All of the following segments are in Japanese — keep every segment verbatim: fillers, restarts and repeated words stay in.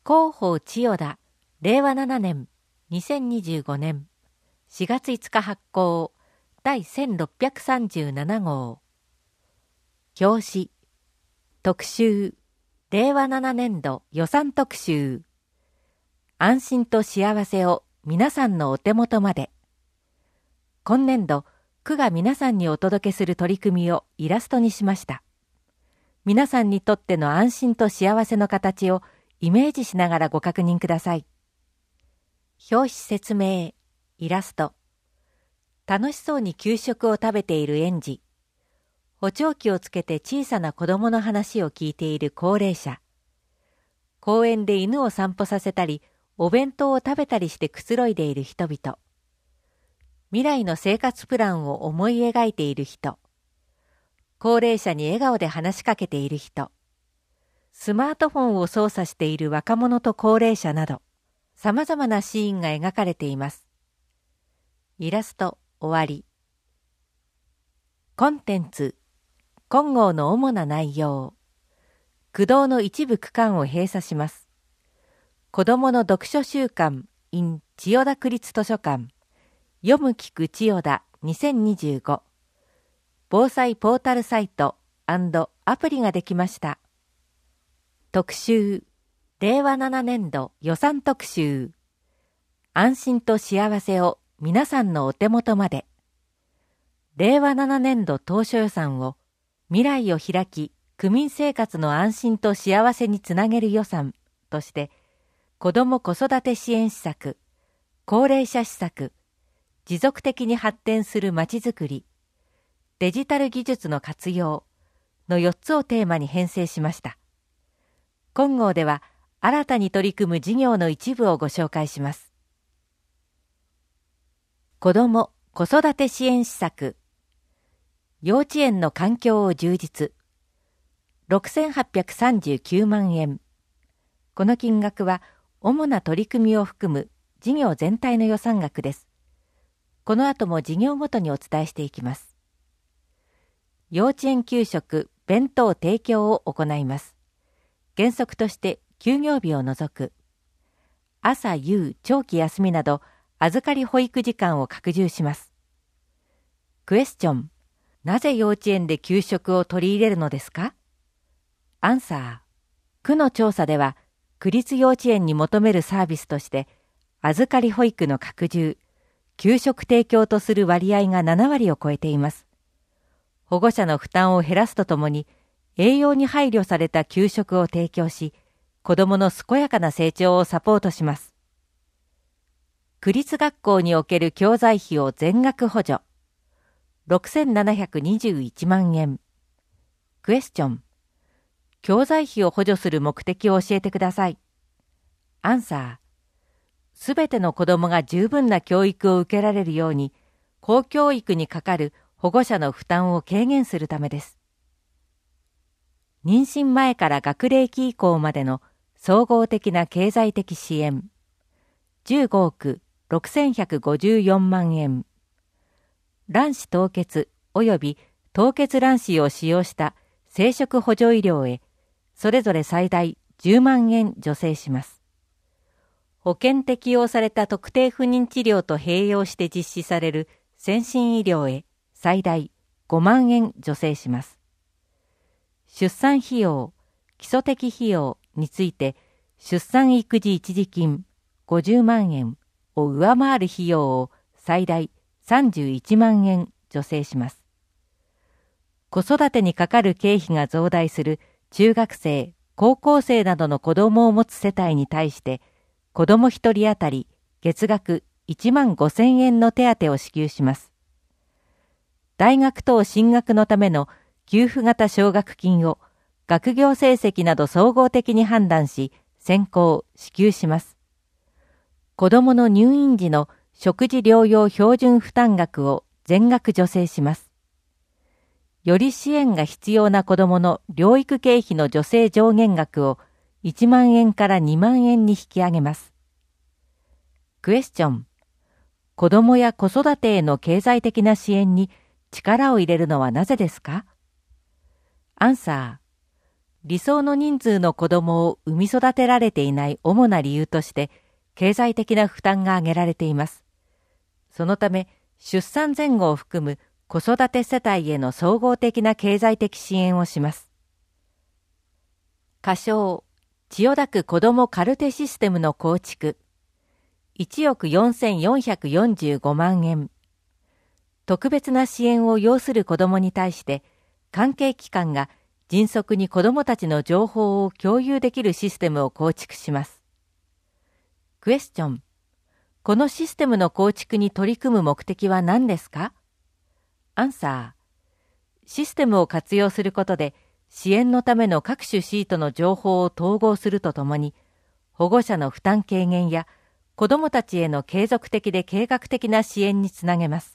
広報千代田れいわななねんにせんにじゅうごねんしがついつか発行第せんろっぴゃくさんじゅうなな号。表紙特集れいわななねんど予算特集。安心と幸せを皆さんのお手元まで。今年度区が皆さんにお届けする取り組みをイラストにしました。皆さんにとっての安心と幸せの形をイメージしながらご確認ください。表紙説明、イラスト。楽しそうに給食を食べている園児。補聴器をつけて小さな子供の話を聞いている高齢者。公園で犬を散歩させたり、お弁当を食べたりしてくつろいでいる人々。未来の生活プランを思い描いている人。高齢者に笑顔で話しかけている人。スマートフォンを操作している若者と高齢者など、さまざまなシーンが描かれています。イラスト終わり。コンテンツ今号の主な内容。区道の一部区間を閉鎖します。子どもの読書週間 in 千代田区立図書館読む聞く千代田にせんにじゅうご。防災ポータルサイト&アプリができました。特集れいわななねんど予算特集。安心と幸せを皆さんのお手元まで。れいわななねんど当初予算を未来を開き区民生活の安心と幸せにつなげる予算として子ども子育て支援施策、高齢者施策、持続的に発展するまちづくり、デジタル技術の活用のよっつをテーマに編成しました。今号では新たに取り組む事業の一部をご紹介します。子ども・子育て支援施策。幼稚園の環境を充実。ろくせんはっぴゃくさんじゅうきゅうまんえん。この金額は主な取り組みを含む事業全体の予算額です。この後も事業ごとにお伝えしていきます。幼稚園給食・弁当提供を行います。原則として休業日を除く。朝夕長期休みなど預かり保育時間を拡充します。クエスチョン。なぜ幼稚園で給食を取り入れるのですか？アンサー。区の調査では区立幼稚園に求めるサービスとして預かり保育の拡充、給食提供とする割合がななわりを超えています。保護者の負担を減らすとともに栄養に配慮された給食を提供し、子どもの健やかな成長をサポートします。区立学校における教材費を全額補助。ろくせんななひゃくにじゅういちまんえん。クエスチョン。教材費を補助する目的を教えてください。アンサー。すべての子どもが十分な教育を受けられるように、公教育にかかる保護者の負担を軽減するためです。妊娠前から学齢期以降までの総合的な経済的支援。じゅうごおくろくせんひゃくごじゅうよんまんえん。卵子凍結及び凍結卵子を使用した生殖補助医療へ、それぞれ最大じゅうまんえん助成します。保険適用された特定不妊治療と併用して実施される先進医療へ、最大ごまんえん助成します。出産費用、基礎的費用について、出産育児一時金ごじゅうまんえんを上回る費用を最大さんじゅういちまんえん助成します。子育てにかかる経費が増大する中学生、高校生などの子どもを持つ世帯に対して、子どもひとり当たり月額いちまんごせんえんの手当を支給します。大学等進学のための給付型奨学金を学業成績など総合的に判断し、先行・支給します。子どもの入院時の食事療養標準負担額を全額助成します。より支援が必要な子どもの療育経費の助成上限額をいちまんえんからにまんえんに引き上げます。クエスチョン。子どもや子育てへの経済的な支援に力を入れるのはなぜですか？アンサー。 理想の人数の子供を産み育てられていない主な理由として、経済的な負担が挙げられています。そのため、出産前後を含む子育て世帯への総合的な経済的支援をします。仮称、千代田区子どもカルテシステムの構築、いちおくよんせんよんひゃくよんじゅうごまんえん。特別な支援を要する子どもに対して、関係機関が迅速に子どもたちの情報を共有できるシステムを構築します。クエスチョン。このシステムの構築に取り組む目的は何ですか？アンサー。システムを活用することで、支援のための各種シートの情報を統合するとともに、保護者の負担軽減や子どもたちへの継続的で計画的な支援につなげます。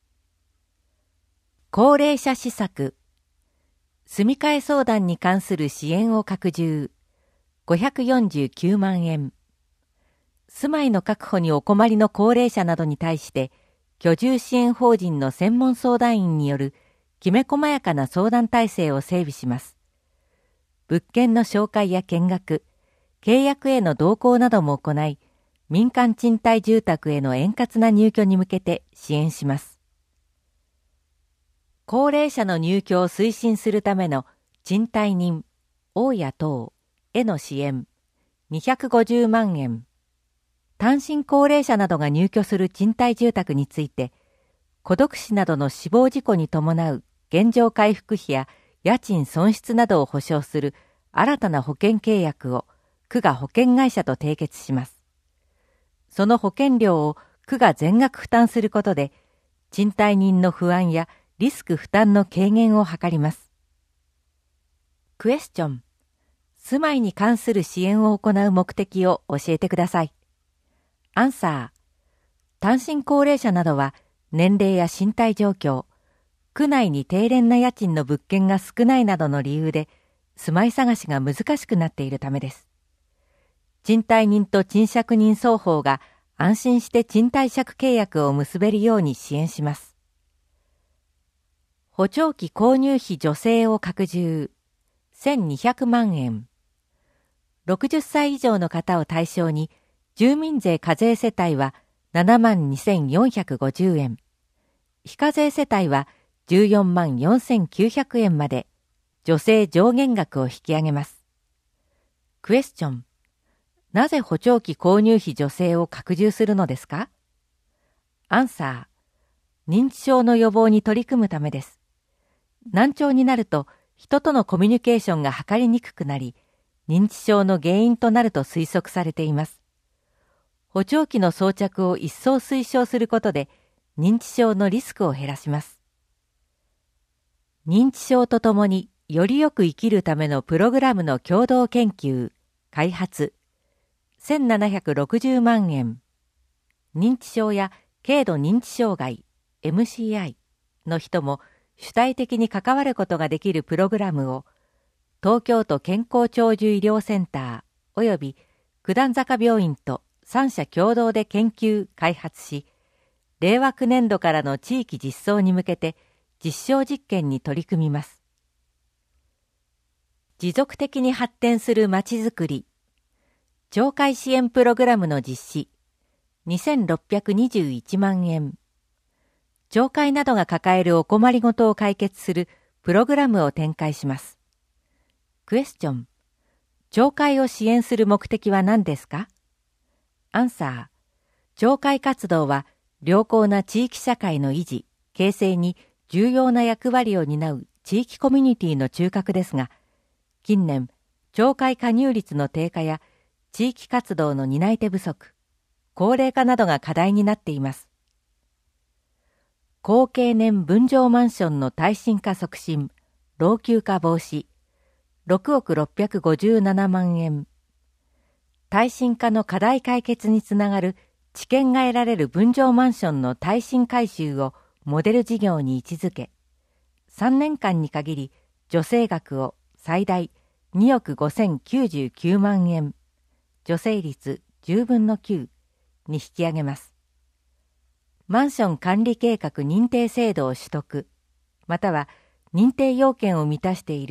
高齢者施策、住み替え相談に関する支援を拡充、ごひゃくよんじゅうきゅうまんえん。住まいの確保にお困りの高齢者などに対して、居住支援法人の専門相談員によるきめ細やかな相談体制を整備します。物件の紹介や見学、契約への同行なども行い、民間賃貸住宅への円滑な入居に向けて支援します。高齢者の入居を推進するための賃貸人、大家等への支援、にひゃくごじゅうまんえん。単身高齢者などが入居する賃貸住宅について、孤独死などの死亡事故に伴う原状回復費や家賃損失などを保証する新たな保険契約を区が保険会社と締結します。その保険料を区が全額負担することで、賃貸人の不安やリスク負担の軽減を図ります。クエスチョン。住まいに関する支援を行う目的を教えてください。アンサー。単身高齢者などは年齢や身体状況、区内に低廉な家賃の物件が少ないなどの理由で住まい探しが難しくなっているためです。賃貸人と賃借人双方が安心して賃貸借契約を結べるように支援します。補聴器購入費助成を拡充、せんにひゃくまんえん。ろくじゅっさい以上の方を対象に、住民税課税世帯はななまんにせんよんひゃくごじゅうえん、非課税世帯はじゅうよんまんよんせんきゅうひゃくえんまで、助成上限額を引き上げます。クエスチョン。なぜ補聴器購入費助成を拡充するのですか？アンサー。認知症の予防に取り組むためです。難聴になると人とのコミュニケーションが図りにくくなり、認知症の原因となると推測されています。補聴器の装着を一層推奨することで、認知症のリスクを減らします。認知症とともによりよく生きるためのプログラムの共同研究、開発、せんななひゃくろくじゅうまんえん。認知症や軽度認知障害、エムシーアイ の人も主体的に関わることができるプログラムを、東京都健康長寿医療センター及び九段坂病院と三社共同で研究・開発し、令和きゅうねんどからの地域実装に向けて実証実験に取り組みます。持続的に発展するまちづくり、懲戒支援プログラムの実施、にせんろっぴゃくにじゅういちまんえん。懲戒などが抱えるお困りごとを解決するプログラムを展開します。クエスチョン。懲戒を支援する目的は何ですか？アンサー。懲戒活動は良好な地域社会の維持、形成に重要な役割を担う地域コミュニティの中核ですが、近年、懲戒加入率の低下や地域活動の担い手不足、高齢化などが課題になっています。高経年分譲マンションの耐震化促進、老朽化防止、ろくおくろっぴゃくごじゅうななまんえん。耐震化の課題解決につながる知見が得られる分譲マンションの耐震改修をモデル事業に位置づけ、さんねんかんに限り助成額を最大におくごせんきゅうじゅうきゅうまんえん、助成率じゅうぶんのきゅうに引き上げます。マンション管理計画認定制度を取得、または認定要件を満たしている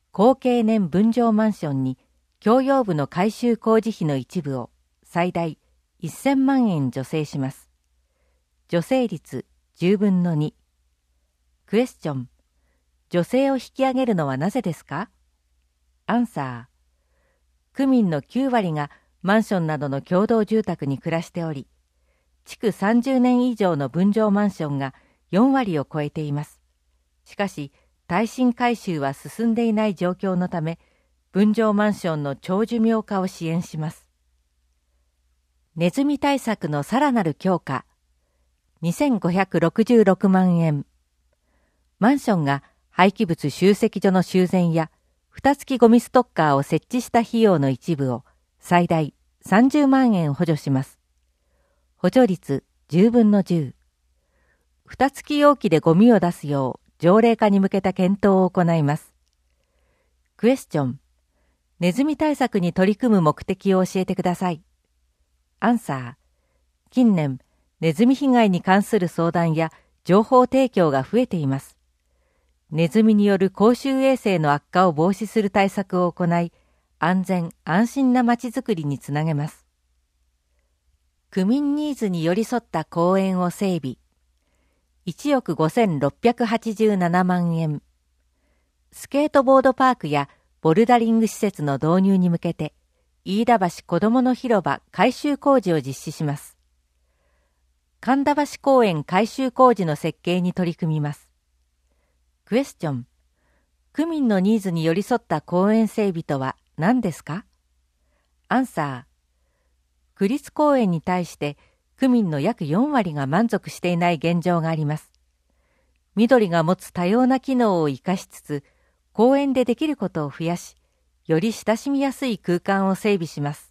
高経年分譲マンションに共用部の改修工事費の一部を最大せんまんえん助成します。助成率じゅうぶんのに。クエスチョン。助成を引き上げるのはなぜですか？アンサー。区民のきゅうわりがマンションなどの共同住宅に暮らしており、築さんじゅうねん以上の分譲マンションがよんわりを超えています。しかし、耐震改修は進んでいない状況のため、分譲マンションの長寿命化を支援します。ネズミ対策のさらなる強化。にせんごひゃくろくじゅうろくまんえん。マンションが廃棄物集積所の修繕や、蓋付きゴミストッカーを設置した費用の一部を最大さんじゅうまんえん補助します。補助率じゅうぶんのじゅう。蓋付き容器でゴミを出すよう条例化に向けた検討を行います。クエスチョン。ネズミ対策に取り組む目的を教えてください。アンサー。近年、ネズミ被害に関する相談や情報提供が増えています。ネズミによる公衆衛生の悪化を防止する対策を行い、安全・安心なまちづくりにつなげます。区民ニーズに寄り添った公園を整備。いちおくごせんろっぴゃくはちじゅうななまんえん。スケートボードパークやボルダリング施設の導入に向けて、飯田橋子どもの広場改修工事を実施します。神田橋公園改修工事の設計に取り組みます。クエスチョン。区民のニーズに寄り添った公園整備とは何ですか？アンサー。区立公園に対して区民の約よんわりが満足していない現状があります。緑が持つ多様な機能を生かしつつ、公園でできることを増やし、より親しみやすい空間を整備します。